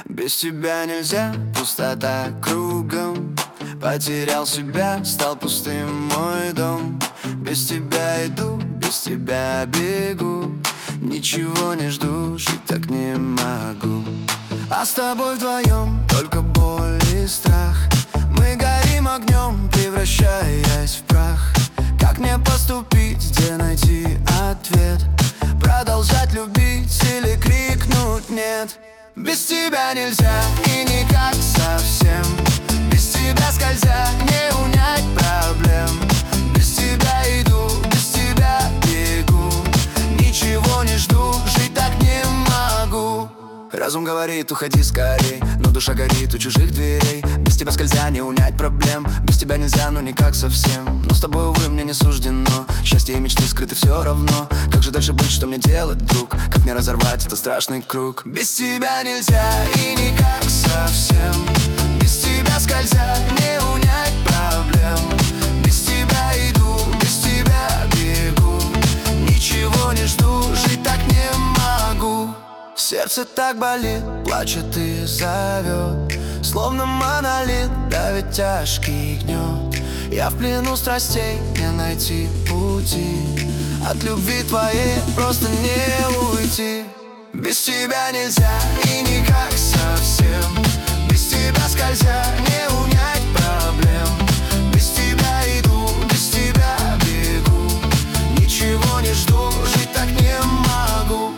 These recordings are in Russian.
Без тебя нельзя, пустота кругом. Потерял себя, стал пустым мой дом. Без тебя иду, без тебя бегу. Ничего не жду, жить так не могу. А с тобой вдвоем только боль и страх. Мы горим огнем, превращаясь в прах. Как мне поступить, где найти ответ? Продолжать любить или крикнуть нет? Без тебя нельзя и никак совсем. Без тебя скользя, не унять проблем. Без тебя иду, без тебя бегу. Ничего не жду, жить так не могу. Разум говорит, уходи скорей, но душа горит у чужих дверей. Без тебя скользя, не унять проблем. Без тебя нельзя, ну никак совсем. Но с тобой, увы, мне не суждено. Счастье и мечты скрыты все равно. Как же дальше быть, что мне делать, друг? Как мне разорвать этот страшный круг? Без тебя нельзя и никак совсем. Без тебя скользя, не унять проблем. Без тебя иду, без тебя бегу. Ничего не жду, жить так не могу. Сердце так болит, плачет и зовет. Словно монолит, давит тяжкий гнет. Я в плену страстей, не найти пути. От любви твоей просто не уйти. Без тебя нельзя и никак совсем. Без тебя скользя, не унять проблем. Без тебя иду, без тебя бегу. Ничего не жду, жить так не могу.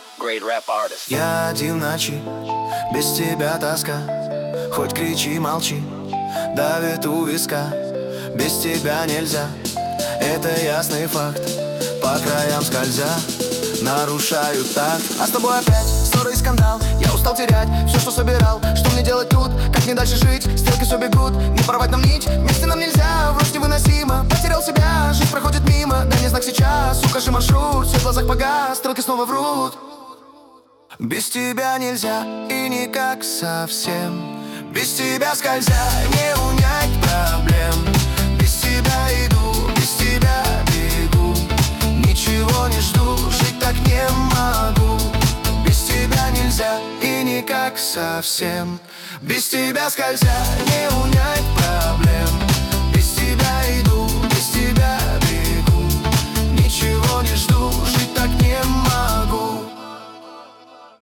Я один в ночи, без тебя тоска. Хоть кричи, молчи, давит у виска. Без тебя нельзя, это ясный факт. По краям скользя, нарушаю такт. А с тобой опять ссора и скандал. Я устал терять все, что собирал. Что мне делать тут, как мне дальше жить? Стрелки все бегут, не порвать нам нить. Вместе нам нельзя, врозь невыносимо. Потерял себя, жизнь проходит мимо. Дай мне знак сейчас, укажи маршрут. Свет в глазах погас, стрелки снова врут. Без тебя нельзя и никак совсем. Без тебя скользя, не унять проблем. Без тебя иду, без тебя бегу. Ничего не жду, жить так не могу. Без тебя нельзя и никак совсем. Без тебя скользя, не унять проблем.